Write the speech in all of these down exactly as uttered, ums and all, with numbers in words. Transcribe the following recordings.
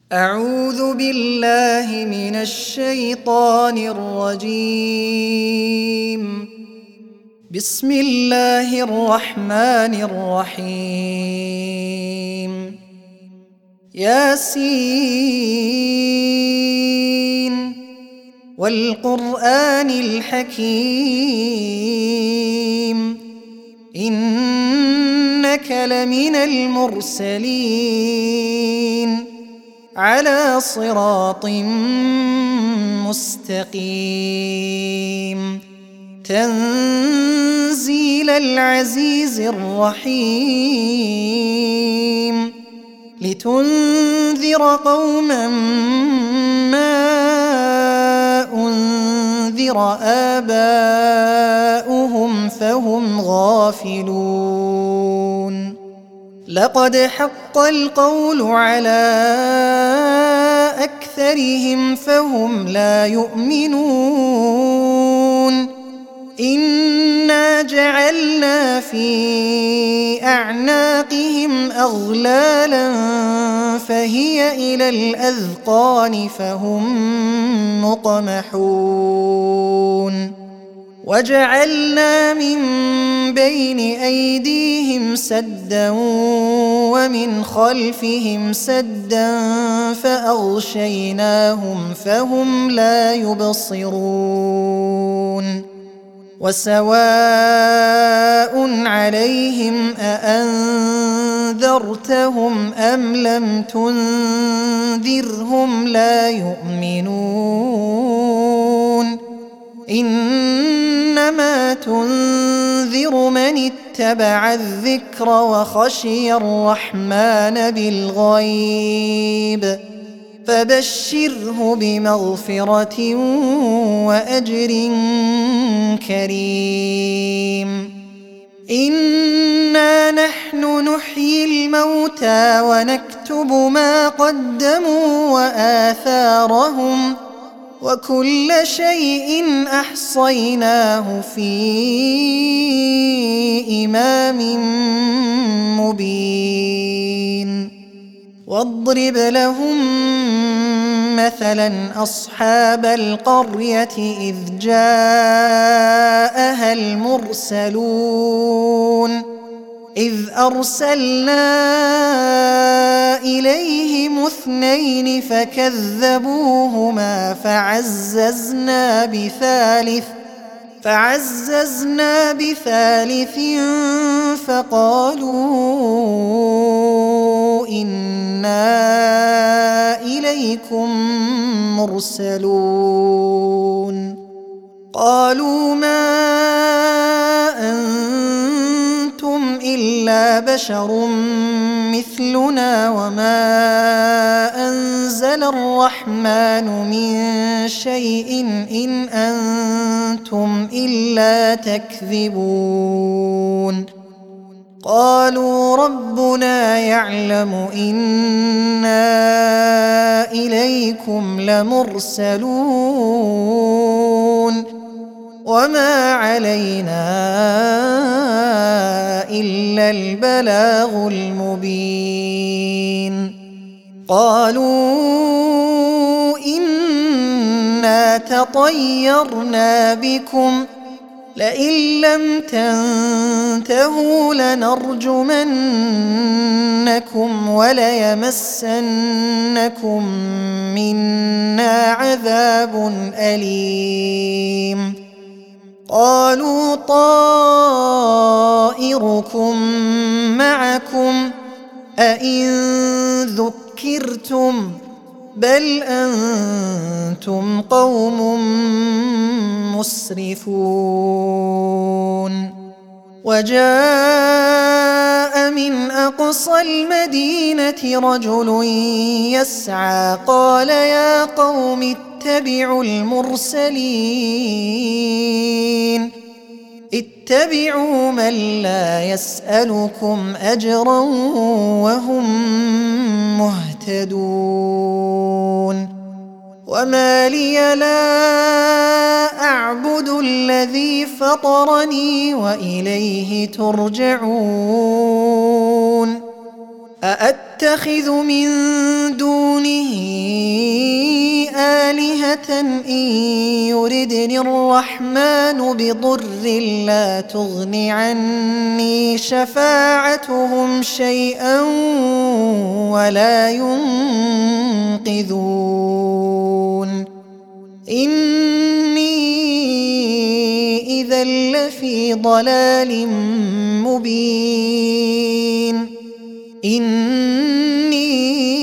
أعوذ بالله من الشيطان الرجيم. بسم الله الرحمن الرحيم. ياسين والقرآن الحكيم إنك لمن المرسلين على صراط مستقيم تنزيل العزيز الرحيم لتنذر قوما ما أنذر آباؤهم فهم غافلون. لقد حق القول على أكثرهم فهم لا يؤمنون. إنا جعلنا في أعناقهم أغلالا فهي إلى الأذقان فهم مقمحون. وجعلنا من بين أيديهم سدا ومن خلفهم سدا فأغشيناهم فهم لا يبصرون. وسواء عليهم أأنذرتهم أم لم تنذرهم لا يؤمنون. إنما تنذر من اتبع الذكر وخشي الرحمن بالغيب فبشره بمغفرة وأجر كريم. إنا نحن نحيي الموتى ونكتب ما قدموا وآثارهم وكل شيء أحصيناه في إمام مبين. واضرب لهم مثلا أصحاب القرية إذ جاءها المرسلون إذ أرسلنا إليهم اثنين فكذبوهما فعززنا بثالث فعززنا بثالث فقالوا إنا إليكم مرسلون. قالوا ما أنتم إلا بشر مثلنا وما أنزل الرحمن من شيء إن أنتم إلا تكذبون. قالوا ربنا يعلم إنا إليكم لمرسلون وما علينا إلا البلاغ المبين. قالوا إنا تطيرنا بكم لئن لم تنتهوا لنرجمنكم وليمسنكم منا عذاب أليم. قالوا طائركم معكم أئن ذكرتم بل أنتم قوم مسرفون. وجاء من أقصى المدينة رجل يسعى قال يا قوم اتبعوا المرسلين اتبعوا من لا يسألكم أجرا وهم مهتدون. وما لي لا أعبد الذي فطرني وإليه ترجعون. أأت أتخذ من دونه آلهة إن يردني الرحمن بضر لا تغن عني شفاعتهم شيئا ولا ينقذون إني إذا لفي ضلال مبين إني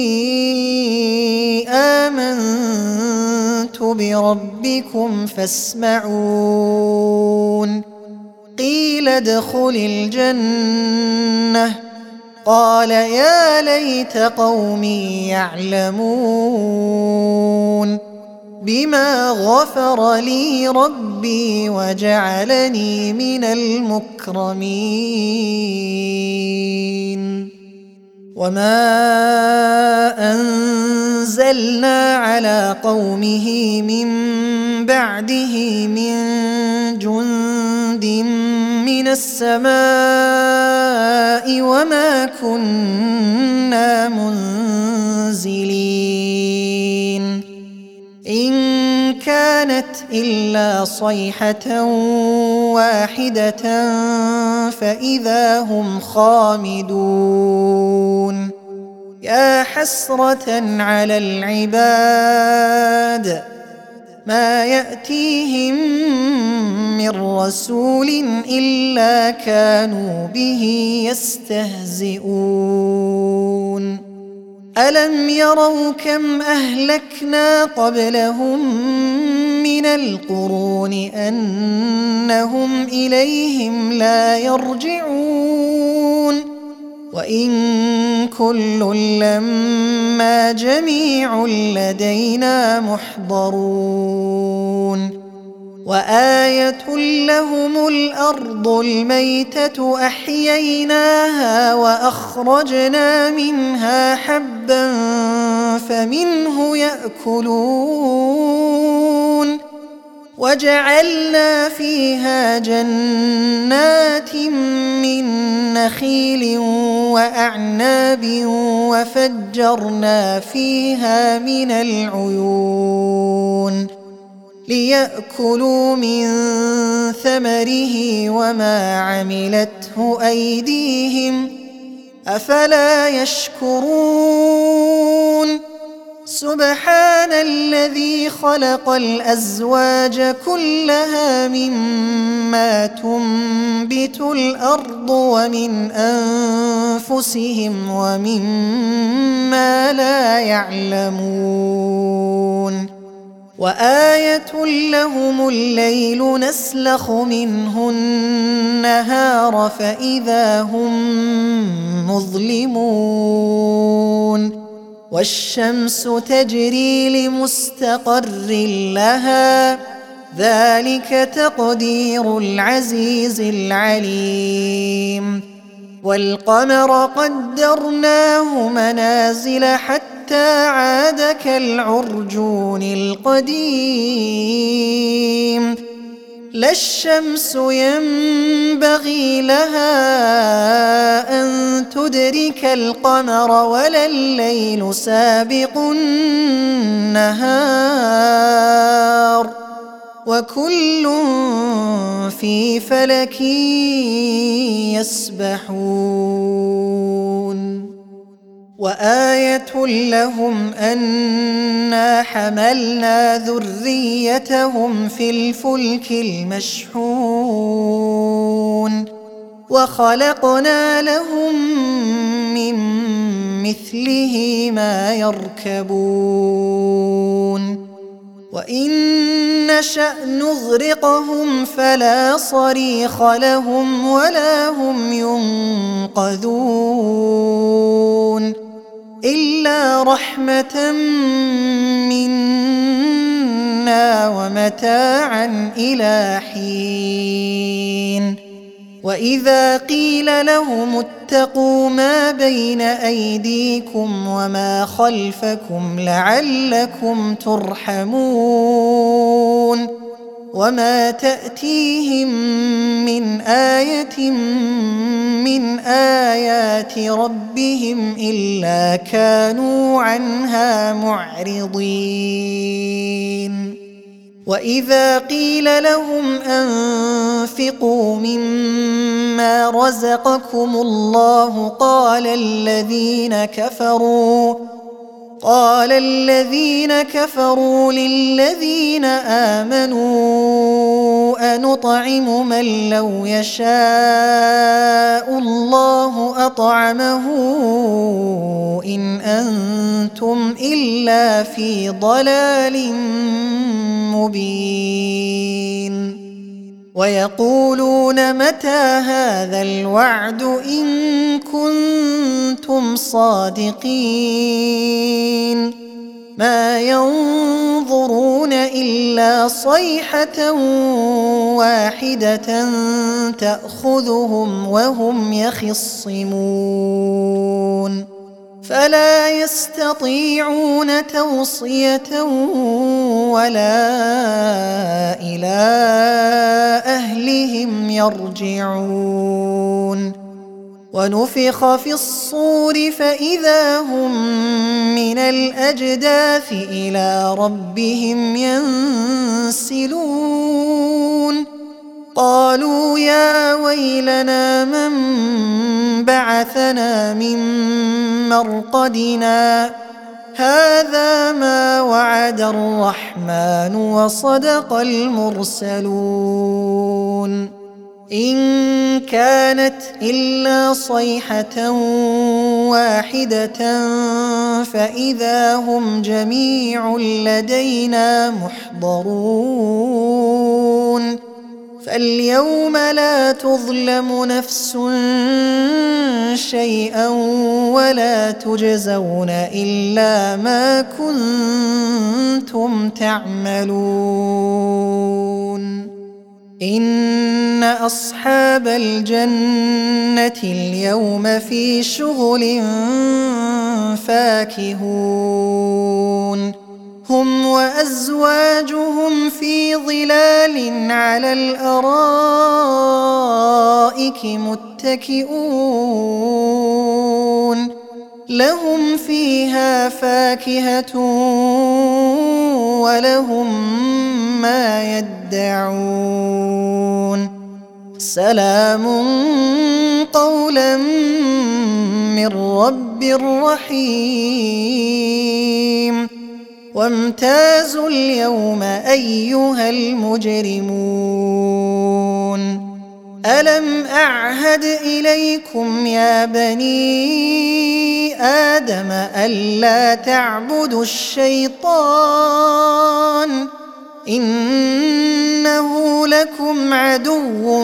آمنت بربكم فاسمعون قيل ادخل الجنة قال يا ليت قومي يعلمون بما غفر لي ربي وجعلني من المكرمين وما أنزلنا على قومه من بعده من جند من السماء وما كنا منزلين إن كانت إلا صيحة واحدة فإذا هم خامدون يا حسرة على العباد ما يأتيهم من رسول إلا كانوا به يستهزئون ألم يروا كم أهلكنا قبلهم من القرون أنهم إليهم لا يرجعون وإن كل لما جميع لدينا محضرون وآية لهم الأرض الميتة أحييناها وأخرجنا منها حبا فمنه يأكلون وجعلنا فيها جنات من نخيل وأعناب وفجرنا فيها من العيون ليأكلوا من ثمره وما عملته أيديهم أفلا يشكرون سبحان الذي خلق الأزواج كلها مما تنبت الأرض ومن أنفسهم ومما لا يعلمون وآية لهم الليل نسلخ منه النهار فإذا هم مظلمون والشمس تجري لمستقر لها ذلك تقدير العزيز العليم والقمر قدرناه منازل حتى عاد كالعرجون القديم لا الشمس ينبغي لها أن تدرك القمر ولا الليل سابق النهار وكل في فلك يسبحون وآية لهم أنا حملنا ذريتهم في الفلك المشحون وخلقنا لهم من مثله ما يركبون وإن نشأ نغرقهم فلا صريخ لهم ولا هم ينقذون إلا رحمة منا ومتاعا إلى حين وإذا قيل لهم اتقوا ما بين أيديكم وما خلفكم لعلكم ترحمون وما تأتيهم من آية من آيات ربهم إلا كانوا عنها معرضين وإذا قيل لهم أنفقوا مما رزقكم الله قال الذين كفروا قال الذين كفروا للذين آمنوا أنطعم من لو يشاء الله أطعمه إن أنتم إلا في ضلال مبين ويقولون متى هذا الوعد إن كنتم صادقين ما ينظرون إلا صيحة واحدة تأخذهم وهم يخصمون فلا يستطيعون توصية ولا إلى أهلهم يرجعون ونفخ في الصور فإذا هم من الأجداث إلى ربهم ينسلون قالوا يا ويلنا من بعثنا من مرقدنا هذا ما وعد الرحمن وصدق المرسلون إن كانت إلا صيحة واحدة فإذا هم جميع لدينا محضرون فاليوم لا تظلم نفس شيئا ولا تجزون إلا ما كنتم تعملون إن أصحاب الجنة اليوم في شغل فاكهون هم وأزواجهم في ظلال على الأرائك متكئون لهم فيها فاكهة ولهم ما يدعون سلام قولا من رب رحيم وامتازوا اليوم أيها المجرمون ألم أعهد إليكم يا بني آدم ألا تعبدوا الشيطان إنه لكم عدو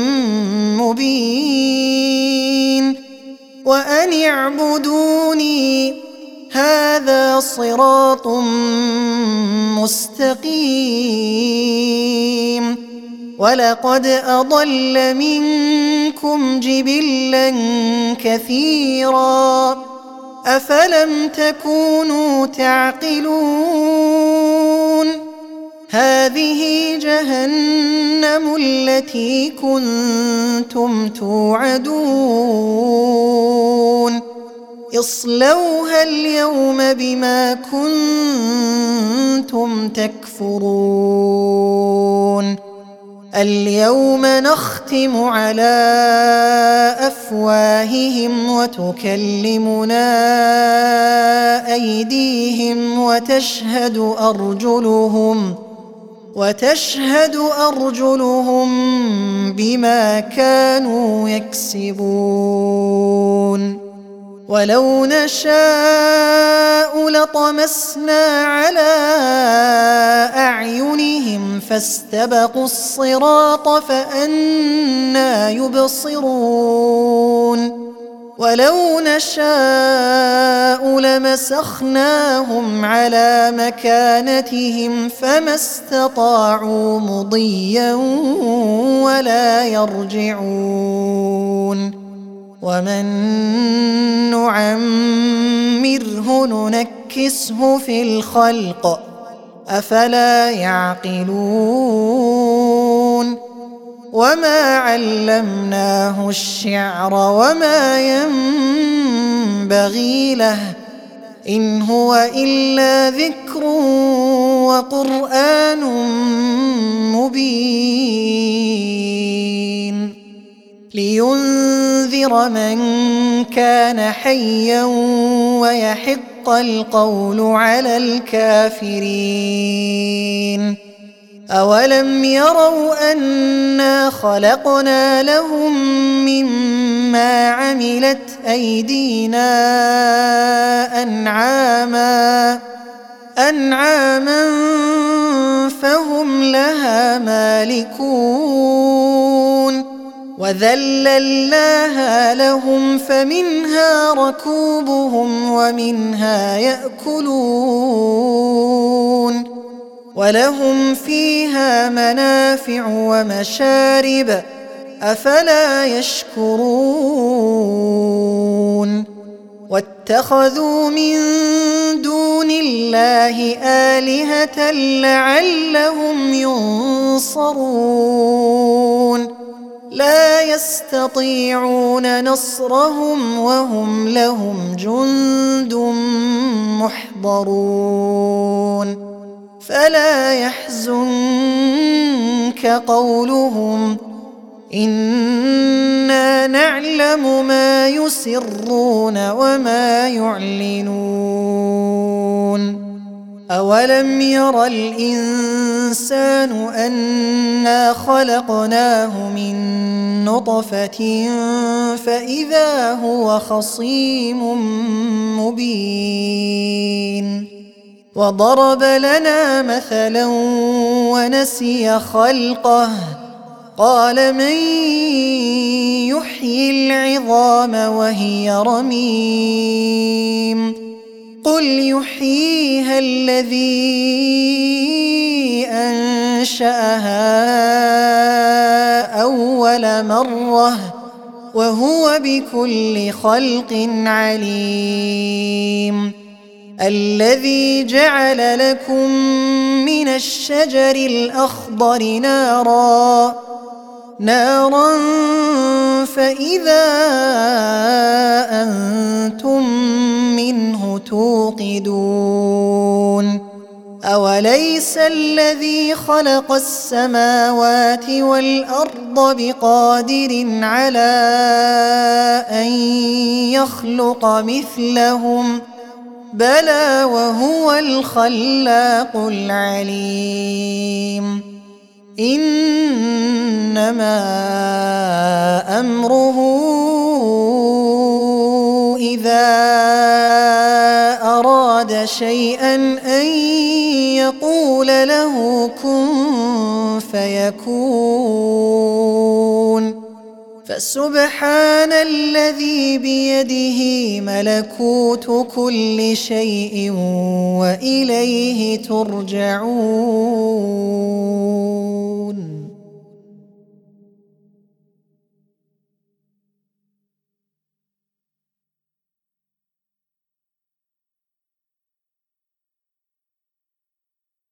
مبين وأن اعبدوني هذا صراط مستقيم ولقد أضل منكم جبلا كثيرا أفلم تكونوا تعقلون هذه جهنم التي كنتم توعدون اصلوها اليوم بما كنتم تكفرون اليوم نختم على أفواههم وتكلمنا أيديهم وتشهد أرجلهم وتشهد أرجلهم بما كانوا يكسبون ولو نشاء لطمسنا على أعينهم فاستبقوا الصراط فأنى يبصرون ولو نشاء لمسخناهم على مكانتهم فما استطاعوا مضيا ولا يرجعون ومن نعمره ننكسه في الخلق أفلا يعقلون وما علمناه الشعر وما ينبغي له إن هو إلا ذكر وقرآن مبين لينذر من كان حيا ويحق القول على الكافرين أولم يروا أنا خلقنا لهم مما عملت أيدينا أنعاما أنعاما فهم لها مالكون وذللناها لهم فمنها ركوبهم ومنها يأكلون ولهم فيها منافع ومشارب أفلا يشكرون واتخذوا من دون الله آلهة لعلهم ينصرون لا يستطيعون نصرهم وهم لهم جند محضرون فلا يحزنك قولهم إنا نعلم ما يسرون وما يعلنون أولم ير الإنسان أنا خلقناه من نطفة فإذا هو خصيم مبين وضرب لنا مثلا ونسي خلقه قال من يحيي العظام وهي رميم قل يحييها الذي أنشأها أول مرة وهو بكل خلق عليم الذي جعل لكم من الشجر الأخضر نارا نارا فإذا أنتم منه توقدون أوليس الذي خلق السماوات والأرض بقادر على أن يخلق مثلهم بلى وهو الخلاق العليم إنما أمره إذا أراد شيئا أن يقول له كن فيكون فسبحان الذي بيده ملكوت كل شيء وإليه ترجعون.